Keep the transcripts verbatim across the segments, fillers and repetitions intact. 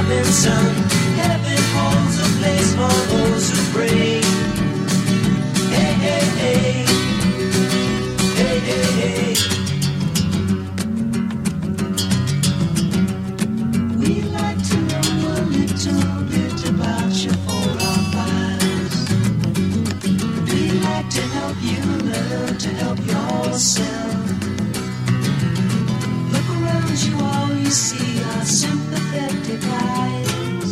Robinson. Heaven holds a place for those who pray. Hey, hey, hey. Hey, hey, hey. We'd like to know a little bit about you for our files. We'd like to help you learn to help yourself. Look around you, all you see are sympathetic eyes.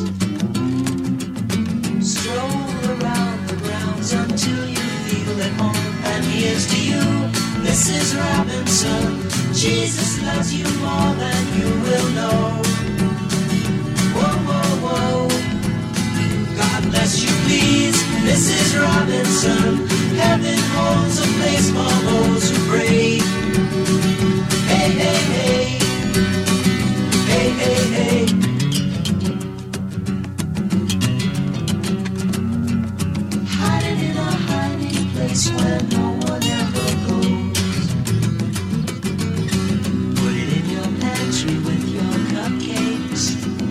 Stroll around the grounds until you feel at home. And here's to you, Missus Robinson. Jesus loves you more than you will know. Whoa, whoa, whoa. God bless you, please, Missus Robinson. Heaven holds a place for those who pray. Hey, hey, hey. Hey, hey, hey. Hiding in a hiding place where no one ever goes. Put it in your pantry with your cupcakes.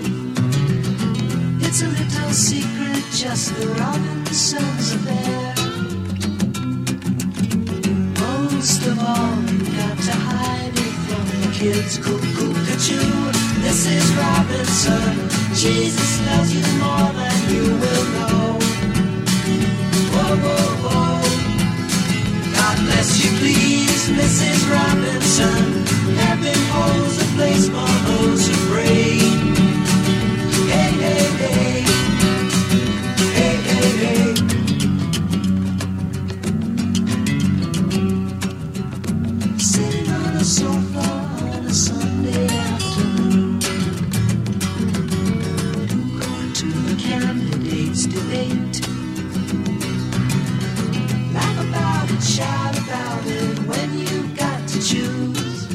It's a little secret, just the Robinsons affair. Most of all, you got to hide it from the kids. Cuckoo-cuckoo, Missus Robinson. Jesus loves you more than you will know. Whoa, whoa, whoa. God bless you, please, Missus Robinson. Heaven holds a place for those who pray. Hey, hey, hey. Hey, hey, hey. Sitting on a sofa on a Sunday afternoon, going to the candidates' debate. Laugh about it, shout about it when you've got to choose.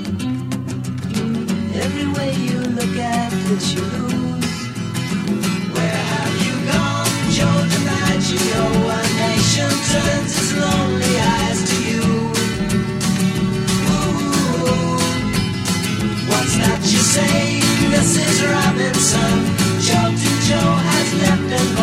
Every way you look at it, you lose. Where have you gone, Joe DiMaggio? A nation turns its lonely eyes to you. Ooh, what's that you say, Missus Robinson? Joe to Joe has left and